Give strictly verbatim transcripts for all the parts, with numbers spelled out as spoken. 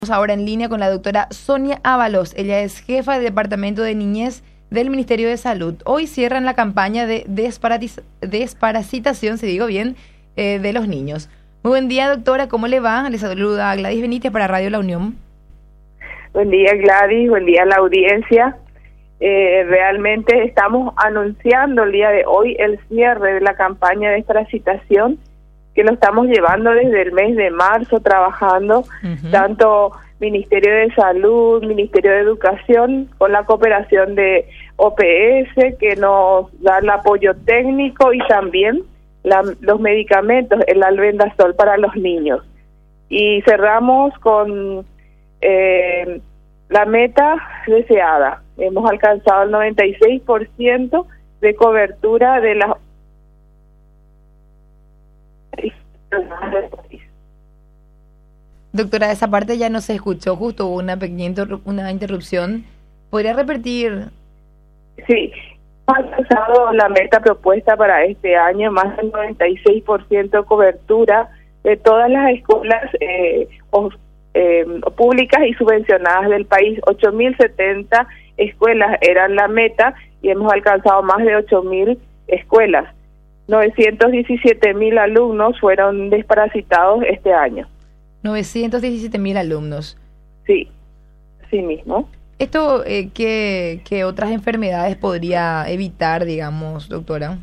Ahora en línea con la doctora Sonia Ábalos. Ella es jefa del Departamento de Niñez del Ministerio de Salud. Hoy cierran la campaña de desparatiz- desparasitación, si digo bien, eh, de los niños. Muy buen día, doctora. ¿Cómo le va? Le saluda Gladys Benítez para Radio La Unión. Buen día, Gladys. Buen día a la audiencia. Eh, realmente estamos anunciando el día de hoy el cierre de la campaña de desparasitación, que lo estamos llevando desde el mes de marzo trabajando, uh-huh. tanto Ministerio de Salud, Ministerio de Educación, con la cooperación de O P S, que nos da el apoyo técnico y también la, los medicamentos, el albendazol para los niños. Y cerramos con eh, la meta deseada. Hemos alcanzado el noventa y seis por ciento de cobertura de las Doctora, esa parte ya no se escuchó, justo hubo una pequeña interru- una interrupción. ¿Podría repetir? Sí, hemos alcanzado la meta propuesta para este año, más del noventa y seis por ciento de cobertura de todas las escuelas eh, o, eh, públicas y subvencionadas del país. ocho mil setenta escuelas eran la meta y hemos alcanzado más de ocho mil escuelas. novecientos diecisiete mil alumnos fueron desparasitados este año. novecientos diecisiete mil alumnos. Sí, sí mismo. ¿Esto eh, qué, qué otras enfermedades podría evitar, digamos, doctora?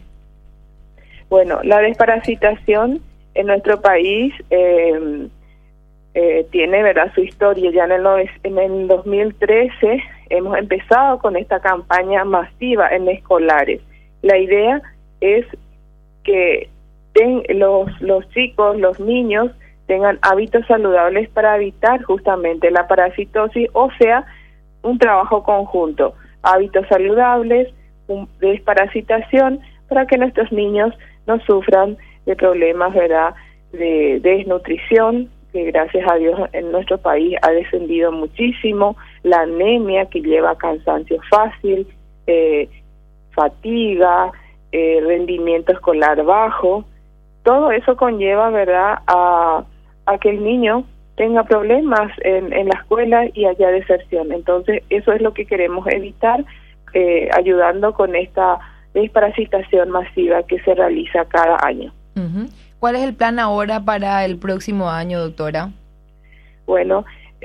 Bueno, la desparasitación en nuestro país eh, eh, tiene, ¿verdad?, su historia. Ya en el, en el dos mil trece hemos empezado con esta campaña masiva en escolares. La idea es que ten, los, los chicos, los niños, tengan hábitos saludables para evitar justamente la parasitosis, o sea, un trabajo conjunto, hábitos saludables, un, desparasitación, para que nuestros niños no sufran de problemas, ¿verdad?, de, de desnutrición, que gracias a Dios en nuestro país ha descendido muchísimo, la anemia que lleva a cansancio fácil, eh, fatiga, eh, rendimiento escolar bajo. Todo eso conlleva, ¿verdad?, a a que el niño tenga problemas en, en la escuela y haya deserción. Entonces, eso es lo que queremos evitar, eh, ayudando con esta desparasitación masiva que se realiza cada año. Uh-huh. ¿Cuál es el plan ahora para el próximo año, doctora? Bueno,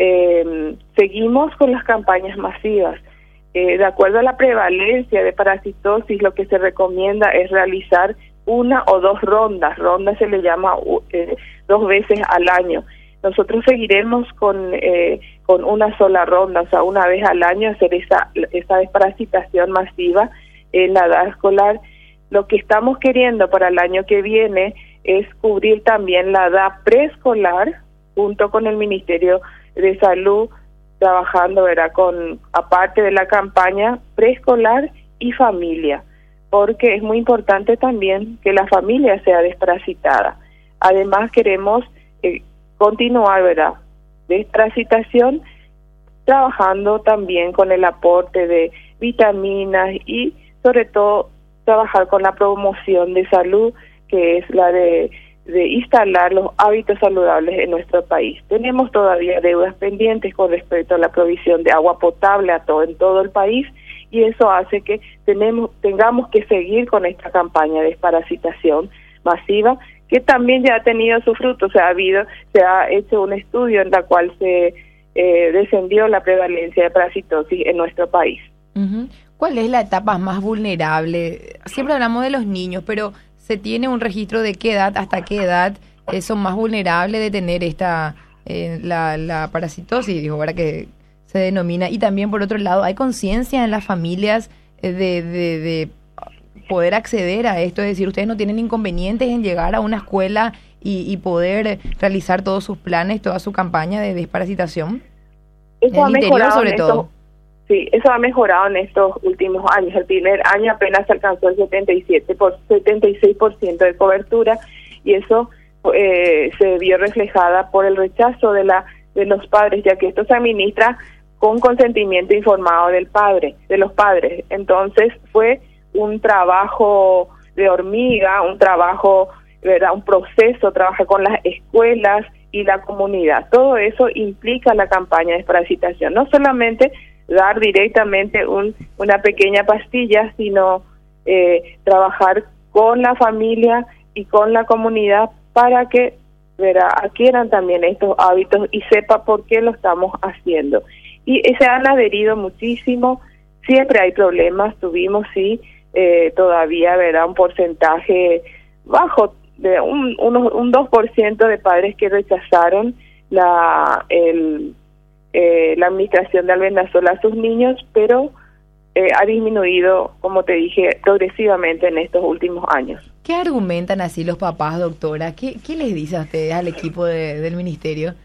eh, seguimos con las campañas masivas. Eh, de acuerdo a la prevalencia de parasitosis, lo que se recomienda es realizar una o dos rondas. Ronda se le llama eh, dos veces al año. Nosotros seguiremos con eh, con una sola ronda, o sea, una vez al año hacer esa, esa desparasitación masiva en la edad escolar. Lo que estamos queriendo para el año que viene es cubrir también la edad preescolar, junto con el Ministerio de Salud, trabajando, ¿verdad?, con, aparte de la campaña preescolar y familia, porque es muy importante también que la familia sea desparasitada. Además, queremos eh, continuar, ¿verdad?, desparasitación, trabajando también con el aporte de vitaminas y, sobre todo, trabajar con la promoción de salud, que es la de, de instalar los hábitos saludables en nuestro país. Tenemos todavía deudas pendientes con respecto a la provisión de agua potable a todo, en todo el país, y eso hace que tenemos, tengamos que seguir con esta campaña de desparasitación masiva, que también ya ha tenido su fruto. Se ha habido, se ha hecho un estudio en la cual se eh, descendió la prevalencia de parasitosis en nuestro país. Uh-huh. ¿Cuál es la etapa más vulnerable? Siempre hablamos de los niños, pero ¿se tiene un registro de qué edad hasta qué edad son más vulnerables de tener esta eh, la, la parasitosis, digo, ahora que se denomina? Y también, por otro lado, ¿hay conciencia en las familias de, de, de poder acceder a esto? Es decir, ¿ustedes no tienen inconvenientes en llegar a una escuela y, y poder realizar todos sus planes, toda su campaña de desparasitación? Eso en ha el interior, mejorado sobre en todo. Estos, sí, eso ha mejorado en estos últimos años. El primer año apenas se alcanzó el setenta y siete por, setenta y seis por ciento de cobertura, y eso eh, se vio reflejada por el rechazo de la de los padres, ya que esto se administra con consentimiento informado del padre, de los padres. Entonces fue un trabajo de hormiga, un trabajo, ¿verdad?, un proceso, trabajar con las escuelas y la comunidad. Todo eso implica la campaña de desparasitación. No solamente dar directamente un, una pequeña pastilla, sino eh, trabajar con la familia y con la comunidad para que verá, adquieran también estos hábitos y sepa por qué lo estamos haciendo. Y se han adherido muchísimo, siempre hay problemas, tuvimos sí, eh, todavía verá un porcentaje bajo, de un, unos, un dos por ciento de padres que rechazaron la, el, eh, la administración de albendazol a sus niños, pero eh, ha disminuido, como te dije, progresivamente en estos últimos años. ¿Qué argumentan así los papás, doctora? ¿Qué, qué les dice a ustedes, al equipo de, del ministerio?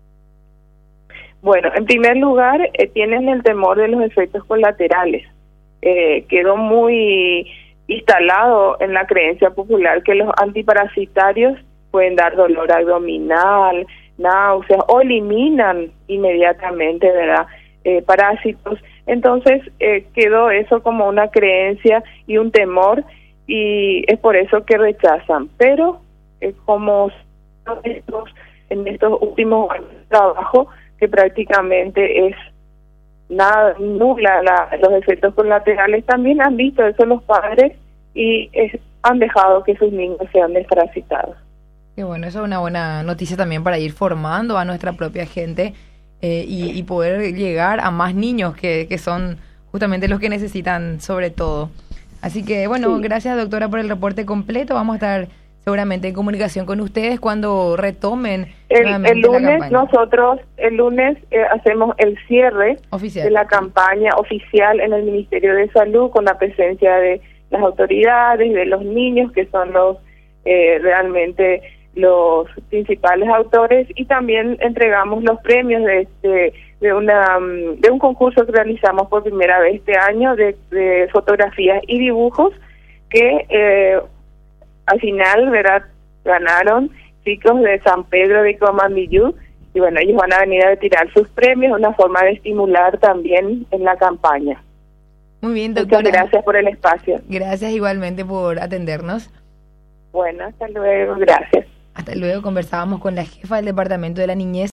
Bueno, en primer lugar, eh, tienen el temor de los efectos colaterales. Eh, quedó muy instalado en la creencia popular que los antiparasitarios pueden dar dolor abdominal, náuseas, o eliminan inmediatamente, ¿verdad?, eh, parásitos. Entonces, eh, quedó eso como una creencia y un temor, y es por eso que rechazan. Pero eh, como estos, en estos últimos años de trabajo, que prácticamente es nada, nula la, los efectos colaterales, también han visto eso los padres y es, han dejado que sus niños sean desparasitados. Y bueno, eso es una buena noticia también para ir formando a nuestra propia gente eh, y, y poder llegar a más niños que, que son justamente los que necesitan sobre todo. Así que bueno, sí. Gracias doctora por el reporte completo. Vamos a estar seguramente en comunicación con ustedes cuando retomen el, el lunes. Nosotros el lunes eh, hacemos el cierre oficial de la campaña oficial en el Ministerio de Salud, con la presencia de las autoridades, de los niños, que son los eh, realmente los principales autores, y también entregamos los premios de de, de una de un concurso que realizamos por primera vez este año de, de fotografías y dibujos que eh, al final, ¿verdad?, ganaron chicos de San Pedro de Comamillú, y bueno, ellos van a venir a retirar sus premios, una forma de estimular también en la campaña. Muy bien, doctora. Muchas gracias por el espacio. Gracias igualmente por atendernos. Bueno, hasta luego, gracias. Hasta luego, conversábamos con la jefa del Departamento de la Niñez.